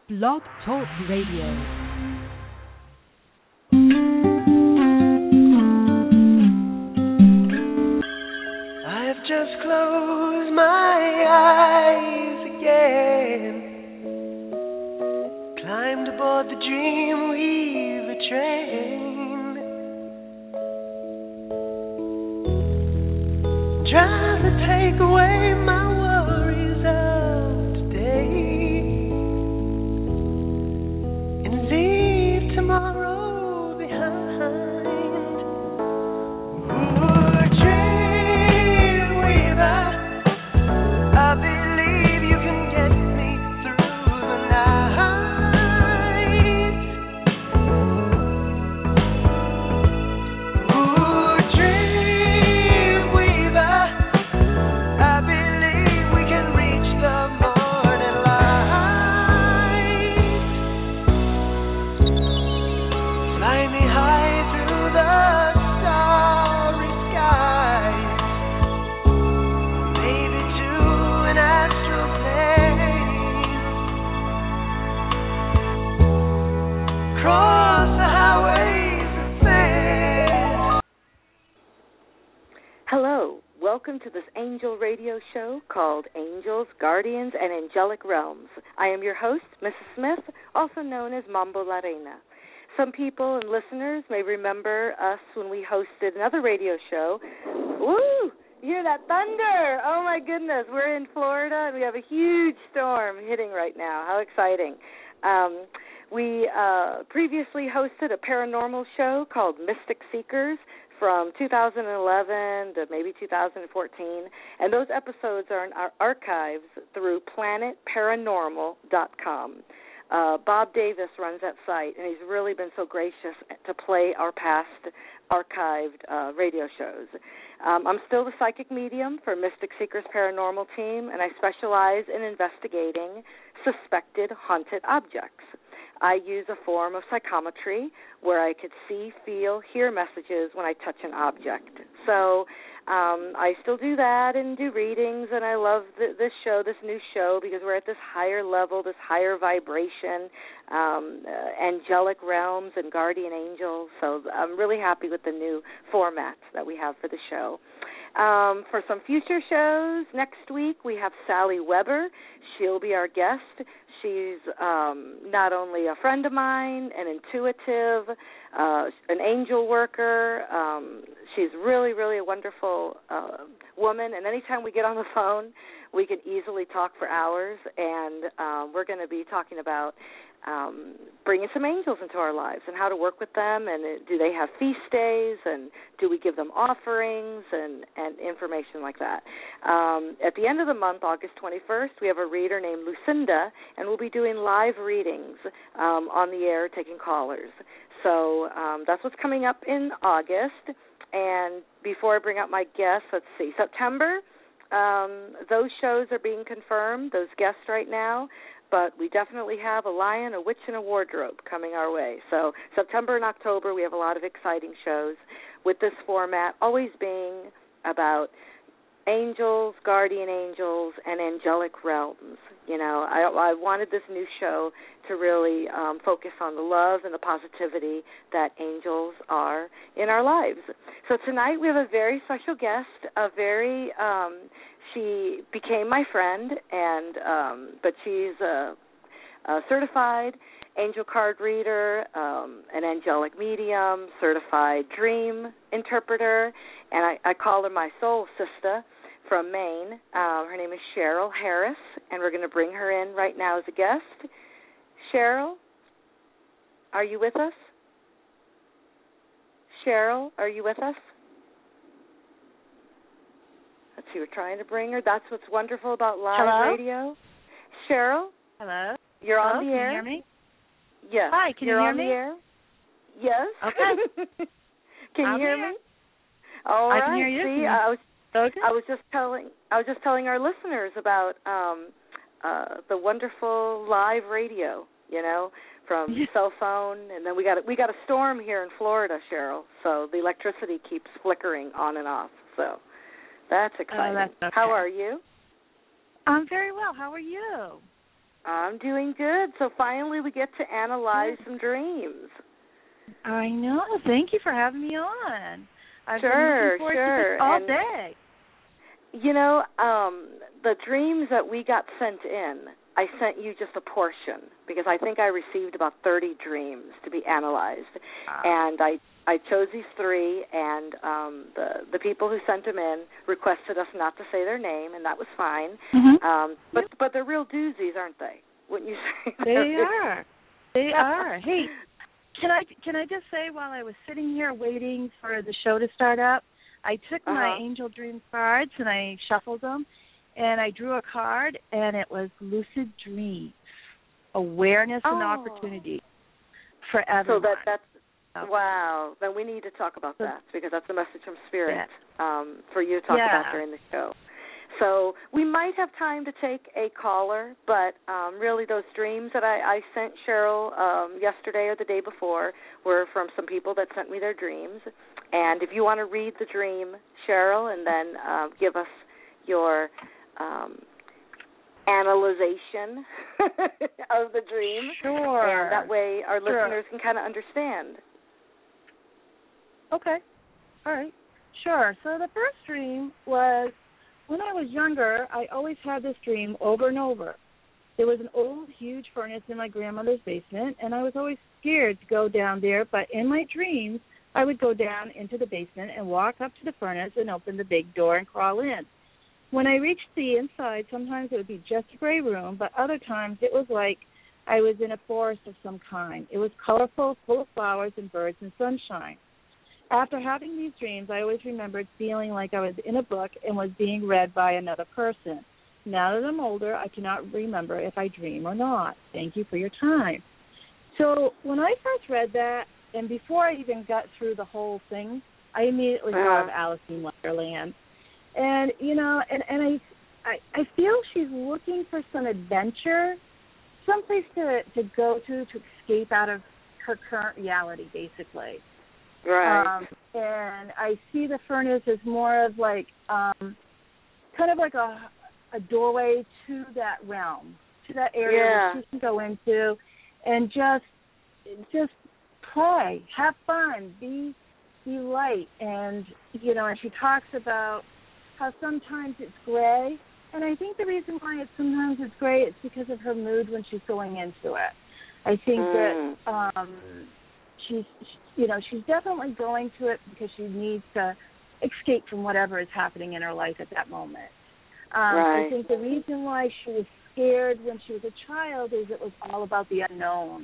Blog Talk Radio. I've just closed my eyes again, climbed aboard the Dreamweaver train, trying to take away my worries of today and leave tomorrow behind. Welcome to this angel radio show called Angels, Guardians, and Angelic Realms. I am your host, Mrs. Smith, also known as Mambo La Reina. Some people and listeners may remember us when we hosted another radio show. Woo! You hear that thunder? Oh, my goodness. We're in Florida, and we have a huge storm hitting right now. How exciting. We previously hosted a paranormal show called Mystic Seekers, from 2011 to maybe 2014, and those episodes are in our archives through planetparanormal.com. Bob Davis runs that site, and he's really been so gracious to play our past archived radio shows. I'm still the psychic medium for Mystic Seekers Paranormal Team, and I specialize in investigating suspected haunted objects. I use a form of psychometry where I could see, feel, hear messages when I touch an object. So I still do that and do readings, and I love this show, this new show, because we're at this higher level, this higher vibration, angelic realms and guardian angels. So I'm really happy with the new format that we have for the show. For some future shows, next week we have Sally Weber. She'll be our guest. She's not only a friend of mine, an intuitive, an angel worker. She's really, really a wonderful woman, and anytime we get on the phone, we can easily talk for hours, and we're going to be talking about bringing some angels into our lives and how to work with them, and do they have feast days, and do we give them offerings, and information like that. At the end of the month, August 21st, we have a reader named Lucinda, and we'll be doing live readings on the air, taking callers. So that's what's coming up in August. And before I bring up my guests, let's see, September, those shows are being confirmed, those guests right now. But we definitely have a lion, a witch, and a wardrobe coming our way. So September and October, we have a lot of exciting shows with this format, always being about angels, guardian angels, and angelic realms. You know, I wanted this new show to really focus on the love and the positivity that angels are in our lives. So tonight we have a very special guest, she became my friend, and but she's a certified angel card reader, an angelic medium, certified dream interpreter, and I call her my soul sister from Maine. Her name is Cheryl Harris, and we're going to bring her in right now as a guest. Cheryl, are you with us? Cheryl, are you with us? Let's see, we're trying to bring her. That's what's wonderful about live radio. Cheryl? Hello? You're on the air. Can you hear me? Yes. Hi, can you hear me? You're on the air? Yes. Okay. Can you hear me? All right. I can hear you. See, I was just telling our listeners about the wonderful live radio, you know, from cell phone, and then we got a storm here in Florida, Cheryl. So the electricity keeps flickering on and off. So that's exciting. That's okay. How are you? I'm very well. How are you? I'm doing good. So finally we get to analyze some dreams. I know. Thank you for having me on. I've been looking forward to this all day. You know, the dreams that we got sent in, I sent you just a portion because I think I received about 30 dreams to be analyzed. And I chose these 3, and the people who sent them in requested us not to say their name, and that was fine. Mm-hmm. But they're real doozies, aren't they? Wouldn't you say? They are. They are. Hey, can I just say, while I was sitting here waiting for the show to start up, I took my Angel Dream cards and I shuffled them, and I drew a card, and it was Lucid Dreams, Awareness and Opportunity for everyone. So that's wow. Then we need to talk about that because that's a message from Spirit for you to talk about during the show. So we might have time to take a caller, but really those dreams that I sent Cheryl yesterday or the day before were from some people that sent me their dreams. And if you want to read the dream, Cheryl, and then give us your analyzation of the dream. Sure. And that way our listeners can kind of understand. Okay. All right. Sure. So the first dream was, when I was younger, I always had this dream over and over. There was an old, huge furnace in my grandmother's basement, and I was always scared to go down there, but in my dreams, I would go down into the basement and walk up to the furnace and open the big door and crawl in. When I reached the inside, sometimes it would be just a gray room, but other times it was like I was in a forest of some kind. It was colorful, full of flowers and birds and sunshine. After having these dreams, I always remembered feeling like I was in a book and was being read by another person. Now that I'm older, I cannot remember if I dream or not. Thank you for your time. So when I first read that, and before I even got through the whole thing, I immediately thought of Alice in Wonderland. And, you know, and I feel she's looking for some adventure, someplace to go to escape out of her current reality, basically. Right. And I see the furnace as more of like kind of like a doorway to that realm, to that area that she can go into and just play, have fun, be light. And, you know, and she talks about how sometimes it's gray. And I think the reason why sometimes it's gray is because of her mood when she's going into it. I think that she's definitely going to it because she needs to escape from whatever is happening in her life at that moment. I think the reason why she was scared when she was a child is it was all about the unknown.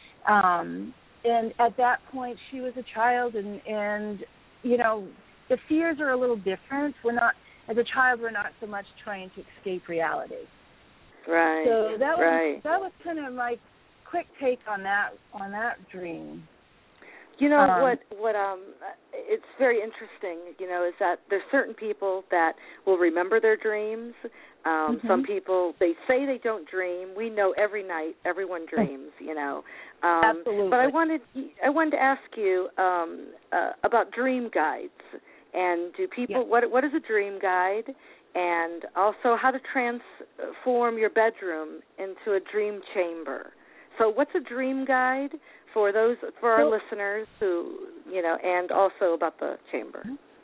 And at that point, she was a child, and you know, the fears are a little different. As a child, we're not so much trying to escape reality. Right. So that was kind of my quick take on that dream. You know what it's very interesting, you know, is that there's certain people that will remember their dreams. Some people, they say they don't dream. We know every night everyone dreams, you know. Absolutely. But I wanted to ask you about dream guides, and do people what is a dream guide, and also how to transform your bedroom into a dream chamber. So what's a dream guide for our listeners who, you know, and also about the chamber?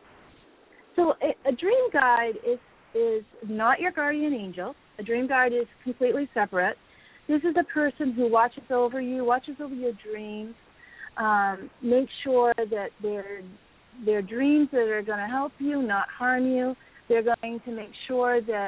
So a dream guide is not your guardian angel. A dream guide is completely separate. This is a person who watches over you, watches over your dreams, make sure that they're dreams that are going to help you, not harm you. They're going to make sure that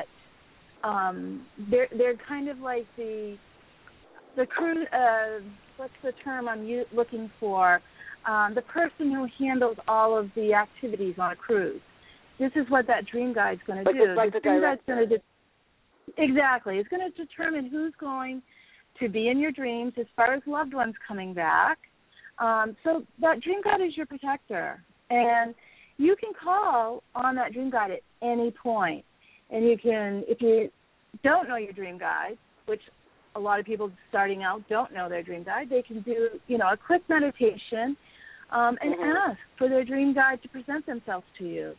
they're kind of like the crew. What's the term I'm looking for? The person who handles all of the activities on a cruise. This is what that dream guide's going to do. Like the dream guide's going to exactly. It's going to determine who's going to be in your dreams as far as loved ones coming back. So that dream guide is your protector. And you can call on that dream guide at any point. And you can, if you don't know your dream guide, which a lot of people starting out don't know their dream guide, they can do, you know, a quick meditation and ask for their dream guide to present themselves to you.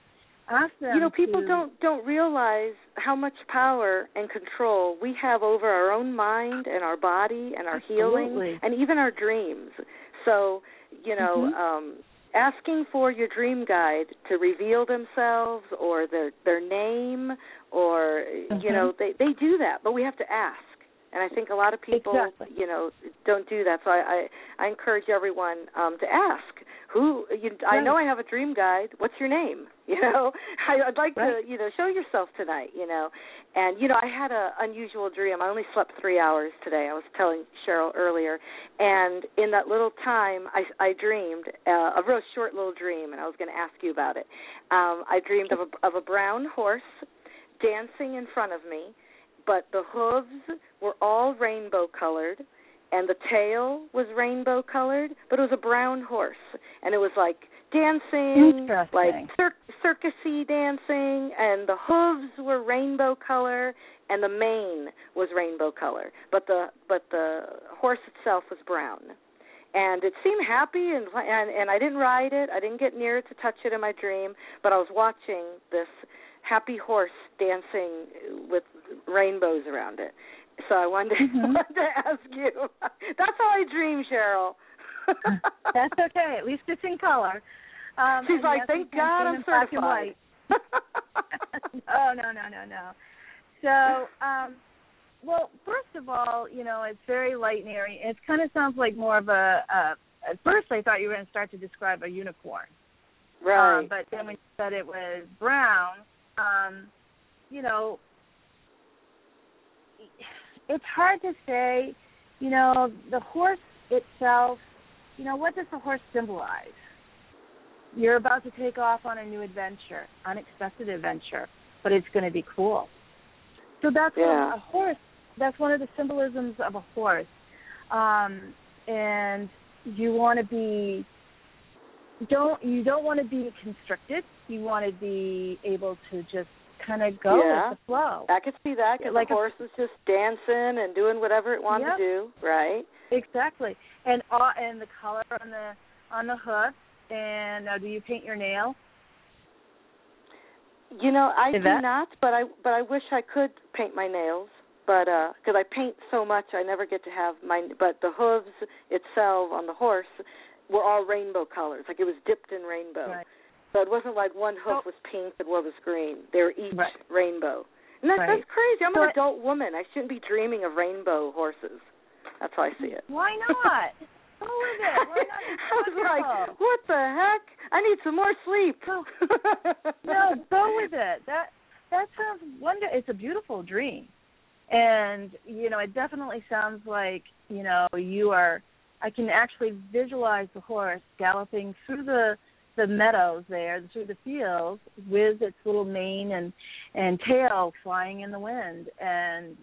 ask them. People don't realize how much power and control we have over our own mind and our body and our healing and even our dreams. So, asking for your dream guide to reveal themselves or their name or, they do that, but we have to ask. And I think a lot of people, don't do that. So I encourage everyone to ask. I know I have a dream guide. What's your name? I'd like to, show yourself tonight, And, I had an unusual dream. I only slept 3 hours today. I was telling Cheryl earlier. And in that little time, I dreamed a real short little dream, and I was going to ask you about it. I dreamed of a brown horse dancing in front of me, but the hooves were all rainbow-colored, and the tail was rainbow-colored, but it was a brown horse. And it was like dancing, like circusy dancing, and the hooves were rainbow color, and the mane was rainbow color, but the horse itself was brown. And it seemed happy, and I didn't ride it. I didn't get near it to touch it in my dream, but I was watching this happy horse dancing with rainbows around it. So I wanted to ask you. That's how I dream, Cheryl. That's okay. At least it's in color. She's like, thank God I'm certified. No. So, well, first of all, it's very light and airy. It kind of sounds like more of at first I thought you were going to start to describe a unicorn. Right. But then when you said it was brown, it's hard to say, the horse itself, what does the horse symbolize? You're about to take off on a new adventure, unexpected adventure, but it's going to be cool. So that's a horse. That's one of the symbolisms of a horse. And you want to be, you don't want to be constricted. You want to be able to just kind of go with the flow. I could see that because the horse is just dancing and doing whatever it wanted to do, right? Exactly. And the color on the hoof. And do you paint your nails? I do not, but I wish I could paint my nails. But because I paint so much, I never get to have But the hooves itself on the horse were all rainbow colors, like it was dipped in rainbow. Right. So it wasn't like one hoof was pink and one was green. They were each rainbow. And that's crazy. I'm an adult woman. I shouldn't be dreaming of rainbow horses. That's how I see it. Why not? Go with it. Why not? I was like, what the heck? I need some more sleep. No, go with it. That sounds wonderful. It's a beautiful dream. And, it definitely sounds like, you are, I can actually visualize the horse galloping through the meadows there, through the fields, with its little mane and tail flying in the wind. And,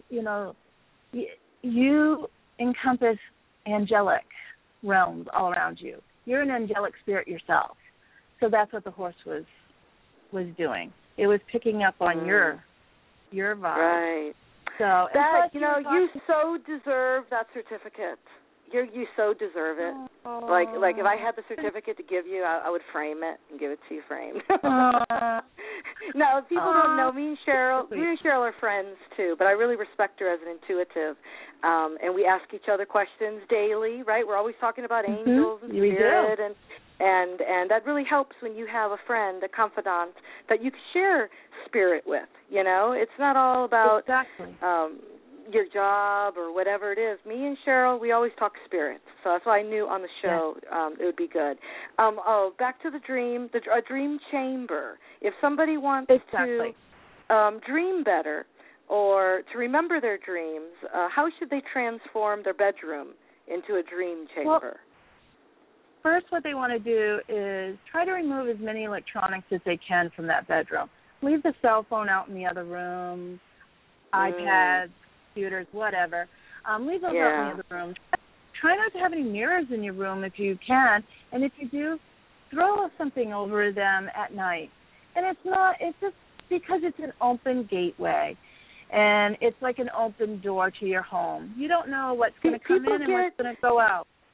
you encompass angelic realms all around you. You're an angelic spirit yourself. So that's what the horse was doing. It was picking up on your vibe. Right. So that you so deserve that certificate. You so deserve it. Oh. Like if I had the certificate to give you, I would frame it and give it to you framed. No, people don't know me and Cheryl. Me and Cheryl are friends too, but I really respect her as an intuitive. And we ask each other questions daily, right? We're always talking about angels and spirit, and that really helps when you have a friend, a confidant that you can share spirit with. It's not all about your job or whatever it is. Me and Cheryl, we always talk spirit, so that's why I knew on the show it would be good. Back to the dream, a dream chamber. If somebody wants to dream better or to remember their dreams, how should they transform their bedroom into a dream chamber? Well, first, what they want to do is try to remove as many electronics as they can from that bedroom. Leave the cell phone out in the other room, iPads, computers, whatever. Leave those out in the other room. Try not to have any mirrors in your room if you can, and if you do, throw something over them at night. And it's just because it's an open gateway, and it's like an open door to your home. You don't know what's going to come in and what's going to go out.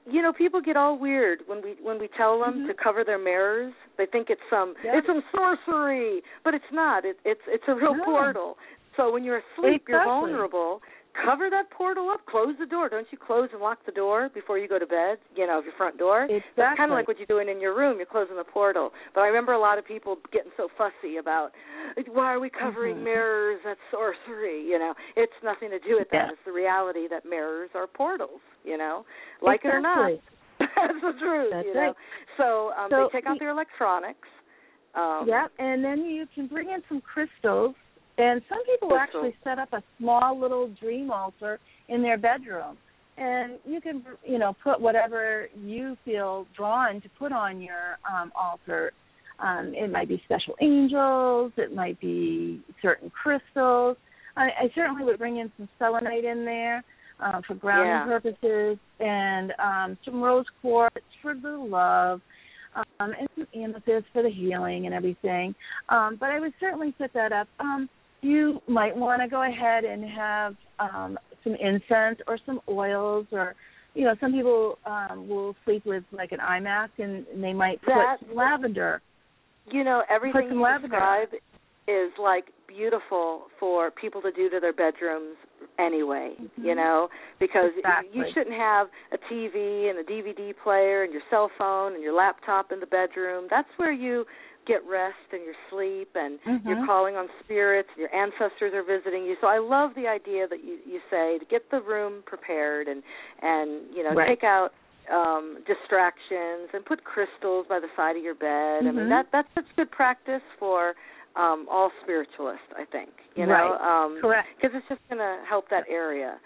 people get all weird when we tell them to cover their mirrors. They think it's some sorcery, but it's not. It's a real portal. So when you're asleep, you're vulnerable. Cover that portal up. Close the door. Don't you close and lock the door before you go to bed, of your front door? Exactly. That's kind of like what you're doing in your room. You're closing the portal. But I remember a lot of people getting so fussy about, why are we covering mirrors? That's sorcery. It's nothing to do with that. It's the reality that mirrors are portals, like it or not. That's the truth, That's right. So they take out their electronics. And then you can bring in some crystals. And some people actually set up a small little dream altar in their bedroom. And you can, put whatever you feel drawn to put on your altar. It might be special angels. It might be certain crystals. I certainly would bring in some selenite in there for grounding purposes, and some rose quartz for the love, and some amethyst for the healing and everything. But I would certainly set that up. You might want to go ahead and have some incense or some oils, or, some people will sleep with like an eye mask, and they might put some lavender. Everything you describe is like beautiful for people to do to their bedrooms anyway, because you shouldn't have a TV and a DVD player and your cell phone and your laptop in the bedroom. That's where you get rest and your sleep, and you're calling on spirits, your ancestors are visiting you. So I love the idea that you say to get the room prepared and take out distractions and put crystals by the side of your bed. I mean, that's good practice for all spiritualists, I think, Correct. Because it's just going to help that area.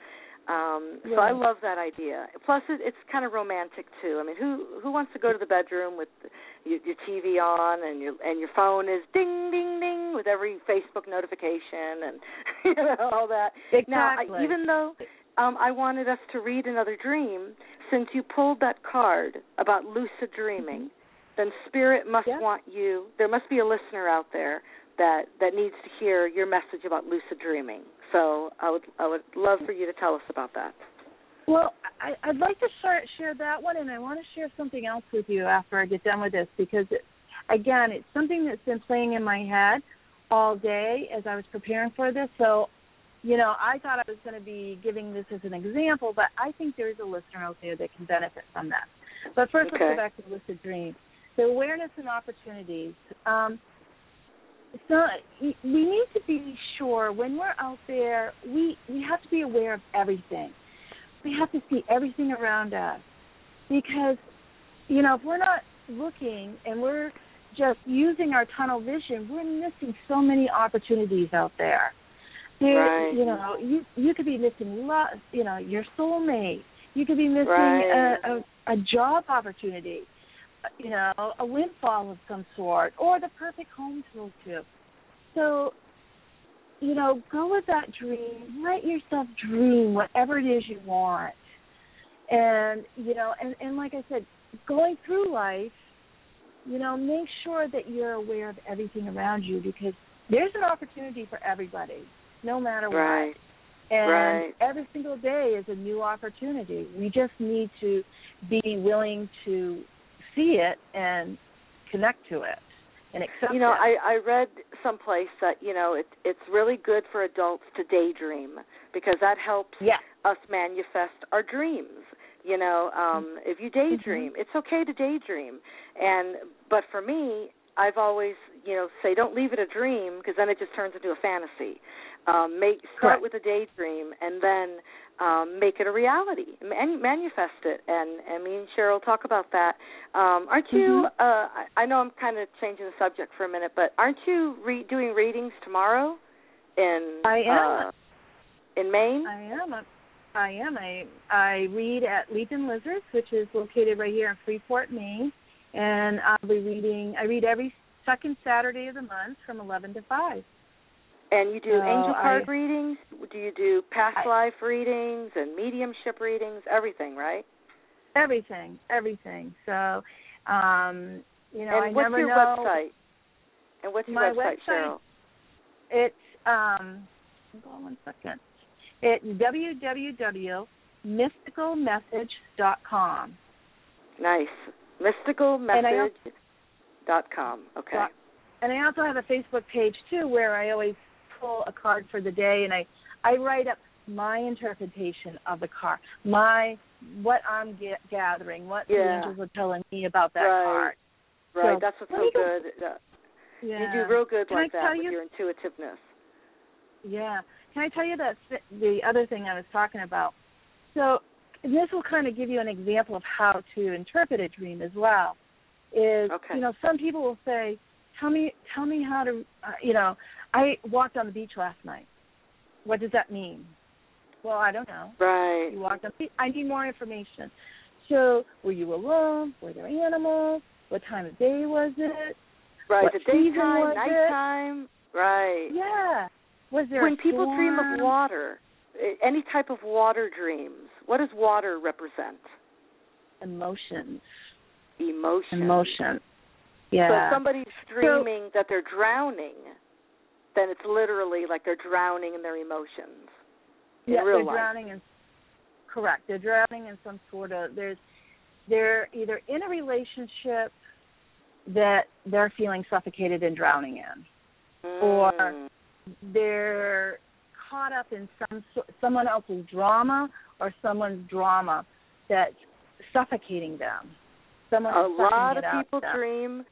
So I love that idea. Plus, it's kind of romantic too. I mean, who wants to go to the bedroom with your TV on and your phone is ding ding ding with every Facebook notification and all that. Exactly. Now, even though I wanted us to read another dream, since you pulled that card about lucid dreaming, then Spirit must want you. There must be a listener out there that needs to hear your message about lucid dreaming. So I would love for you to tell us about that. Well, I'd like to share that one, and I want to share something else with you after I get done with this, because, it's something that's been playing in my head all day as I was preparing for this. So, I thought I was going to be giving this as an example, but I think there is a listener out there that can benefit from that. But first, let's go back to lucid dreams. The awareness and opportunities. So we need to be sure when we're out there, we have to be aware of everything. We have to see everything around us, because, if we're not looking and we're just using our tunnel vision, we're missing so many opportunities out there. You could be missing your soulmate. You could be missing a job opportunity, a windfall of some sort, or the perfect home to move to. So, go with that dream. Let yourself dream whatever it is you want. And, and like I said, going through life, make sure that you're aware of everything around you, because there's an opportunity for everybody, no matter what. And every single day is a new opportunity. We just need to be willing to see it and connect to it and accept it. I read someplace that, it's really good for adults to daydream, because that helps us manifest our dreams. If you daydream, it's okay to daydream. But for me, I've always, say don't leave it a dream, because then it just turns into a fantasy. Start with a daydream and then make it a reality, manifest it. And me and Cheryl talk about that. Aren't you, I know I'm kind of changing the subject for a minute, but aren't you doing readings tomorrow in Maine? I am. I read at Leap and Lizards, which is located right here in Freeport, Maine. And I read every second Saturday of the month from 11 to 5. And you do angel card readings? Do you do past life readings and mediumship readings? Everything, right? Everything. So, and what's your website? And what's your website, Cheryl? It's, hold on 1 second. It's www.mysticalmessage.com. Nice. Mysticalmessage.com. Okay. And I also have a Facebook page, too, where I always pull a card for the day, and I write up my interpretation of the card, what I'm gathering, what the angels are telling me about that card. Right, so, that's what's so good. Yeah. You do real good like that with your intuitiveness. Yeah. Can I tell you the other thing I was talking about? So this will kind of give you an example of how to interpret a dream as well. Some people will say, tell me how to, I walked on the beach last night. What does that mean? Well, I don't know. Right. You walked on the beach. I need more information. So were you alone? Were there animals? What time of day was it? Right, what the daytime, nighttime. Right. Yeah. Was there when people dream of water, any type of water dreams, what does water represent? Emotions. Emotion. Yeah. So if somebody's dreaming that they're drowning, then it's literally like they're drowning in their emotions in real life. Correct. They're drowning in some sort of, they're either in a relationship that they're feeling suffocated and drowning in, or they're caught up in someone else's drama or someone's drama that's suffocating them. A lot of people dream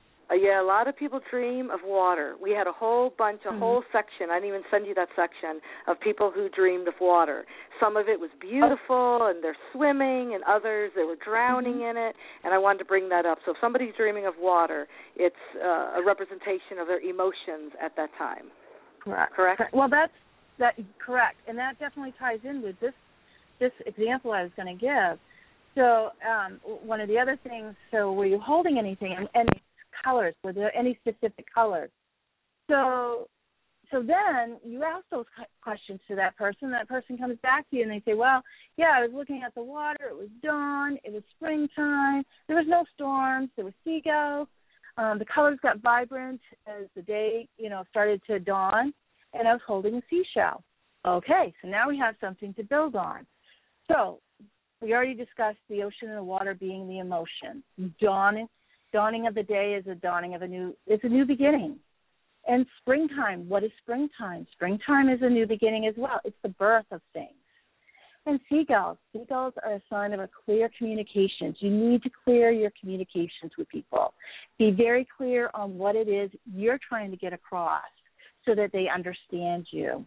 of water. We had a whole section. I didn't even send you that section of people who dreamed of water. Some of it was beautiful, and they're swimming, and others, they were drowning in it, and I wanted to bring that up. So if somebody's dreaming of water, it's a representation of their emotions at that time. Correct? Well, that's correct, and that definitely ties in with this example I was going to give. So one of the other things, so were you holding anything, any colors? Were there any specific colors? So then you ask those questions to that person. That person comes back to you and they say, well, yeah, I was looking at the water. It was dawn. It was springtime. There was no storms. There were seagulls. The colors got vibrant as the day, started to dawn, and I was holding a seashell. Okay, so now we have something to build on. So we already discussed the ocean and the water being the emotion. Dawning of the day is a dawning of it's a new beginning. And springtime, what is springtime? Springtime is a new beginning as well. It's the birth of things. And seagulls are a sign of a clear communications. You need to clear your communications with people. Be very clear on what it is you're trying to get across so that they understand you.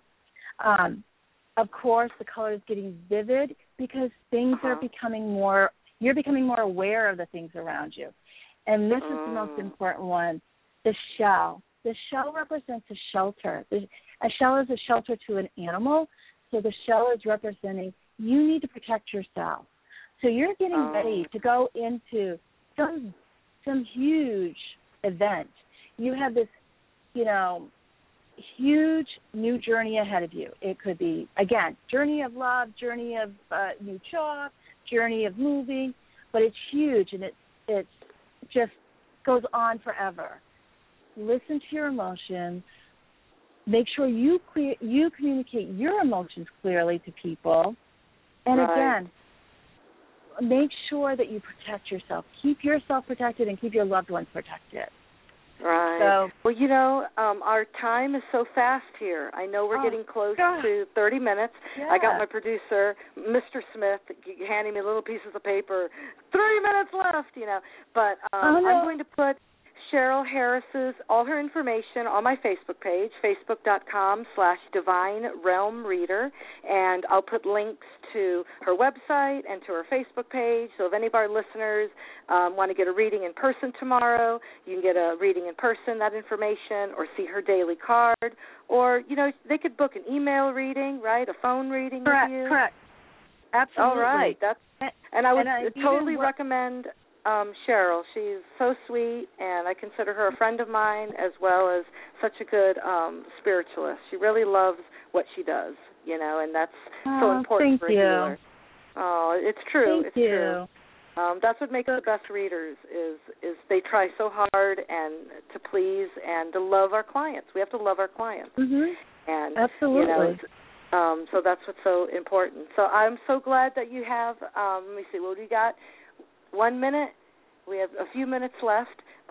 Of course, the color is getting vivid because things are becoming you're becoming more aware of the things around you. And this is the most important one, the shell. The shell represents a shelter. A shell is a shelter to an animal, so the shell is representing you need to protect yourself. So you're getting ready to go into some huge event. You have this, huge new journey ahead of you. It could be, again, journey of love, journey of new job, journey of moving, but it's huge and it just goes on forever. Listen to your emotions. Make sure you communicate your emotions clearly to people. And again, make sure that you protect yourself. Keep yourself protected and keep your loved ones protected. Right. So, well, our time is so fast here. I know we're getting close to 30 minutes. Yeah. I got my producer, Mr. Smith, handing me little pieces of paper. 30 minutes left, But I'm going to put Cheryl Harris's, all her information on my Facebook page, facebook.com/Divine Realm Reader, and I'll put links to her website and to her Facebook page. So if any of our listeners want to get a reading in person tomorrow, you can get a reading in person, that information, or see her daily card, or, they could book an email reading, right, a phone reading with you. Correct. Absolutely. All right. And I would totally recommend Cheryl. She's so sweet, and I consider her a friend of mine as well as such a good spiritualist. She really loves what she does, and that's so important for a healer. Oh, it's true. Thank you. True. That's what makes the best readers is they try so hard and to please and to love our clients. We have to love our clients. Mm-hmm. And absolutely. So that's what's so important. So I'm so glad that you have. Let me see. What do you got? 1 minute We have a few minutes left.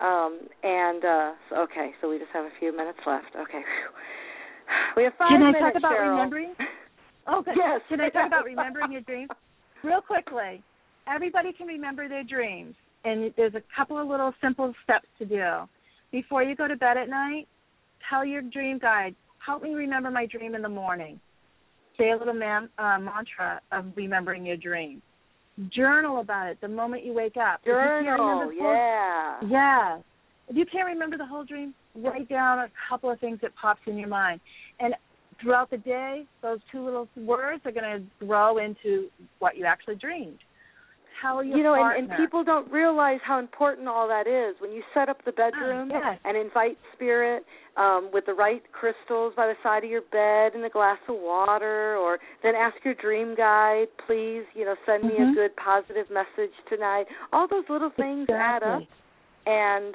So we just have a few minutes left. Okay. We have 5 minutes, Can I talk about Cheryl. remembering? Oh, good. Yes. Can I talk about remembering your dreams? Real quickly, everybody can remember their dreams, and there's a couple of little simple steps to do. Before you go to bed at night, tell your dream guide, help me remember my dream in the morning. Say a little mantra of remembering your dream. Journal about it the moment you wake up. Journal, Yeah. If you can't remember the whole dream, write down a couple of things that pops in your mind. And throughout the day, those two little words are going to grow into what you actually dreamed. Tell your partner. And people don't realize how important all that is. When you set up the bedroom and invite spirit with the right crystals by the side of your bed and a glass of water, or then ask your dream guide, please, send me a good positive message tonight. All those little things add up. And,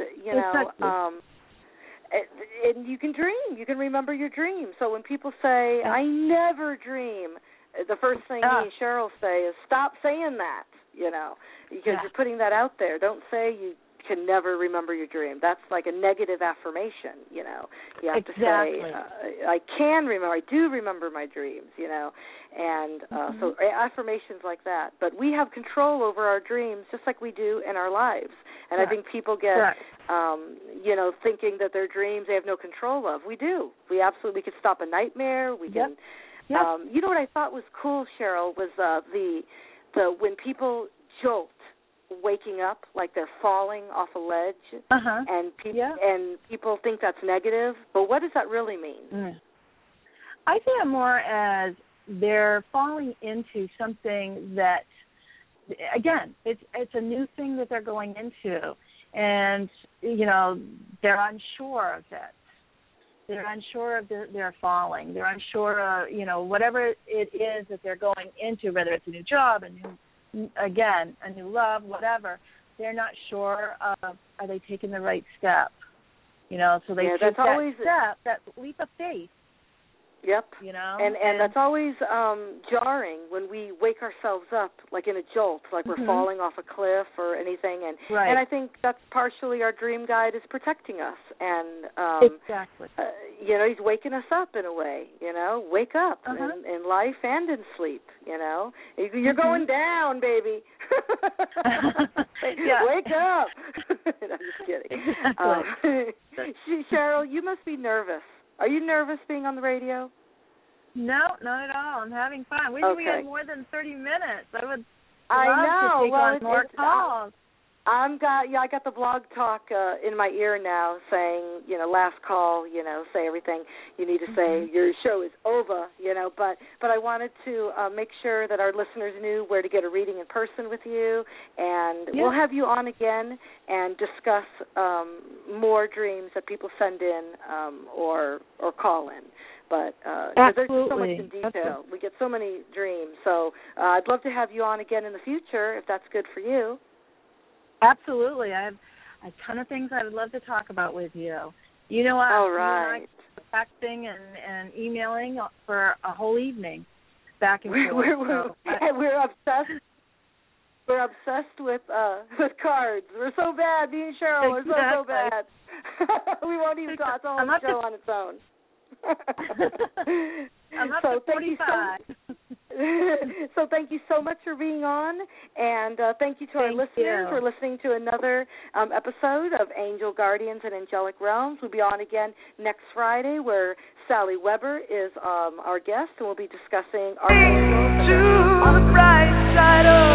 and you can dream. You can remember your dream. So when people say, I never dream, the first thing me and Cheryl say is stop saying that, because you're putting that out there. Don't say you can never remember your dream. That's like a negative affirmation, You have to say, I can remember, I do remember my dreams, and so affirmations like that. But we have control over our dreams just like we do in our lives. And I think people get, thinking that their dreams they have no control of. We do. We absolutely could stop a nightmare. We can. What I thought was cool, Cheryl, was the when people jolt, waking up like they're falling off a ledge, and people think that's negative. But what does that really mean? I see it more as they're falling into something that, again, it's a new thing that they're going into, and they're unsure of it. They're unsure of their falling. They're unsure of whatever it is that they're going into, whether it's a new job, a new love, whatever. They're not sure of, are they taking the right step? So they take that step, that leap of faith. Yep. And that's always jarring when we wake ourselves up like in a jolt, like we're falling off a cliff or anything. And I think that's partially our dream guide is protecting us. And he's waking us up in a way. Wake up in life and in sleep. You're going down, baby. Wake up. I'm just kidding. Cheryl, you must be nervous. Are you nervous being on the radio? No, not at all. I'm having fun. We had more than 30 minutes. I would love to take on more calls. I got the blog talk in my ear now saying, last call, say everything you need to say. Your show is over, but I wanted to make sure that our listeners knew where to get a reading in person with you, and we'll have you on again and discuss more dreams that people send in or call in. But there's so much in detail. We get so many dreams. So I'd love to have you on again in the future if that's good for you. Absolutely. I have a ton of things I would love to talk about with you. All right. Texting and emailing for a whole evening back and forth. We're obsessed. We're obsessed with cards. We're so bad. Me and Cheryl are so bad. We won't even talk. It's a whole show on its own. I'm up to 45. So thank you so much for being on, and thank you to our listeners for listening to another episode of Angel Guardians and Angelic Realms. We'll be on again next Friday, where Sally Weber is our guest, and we'll be discussing our angels. To the bright side of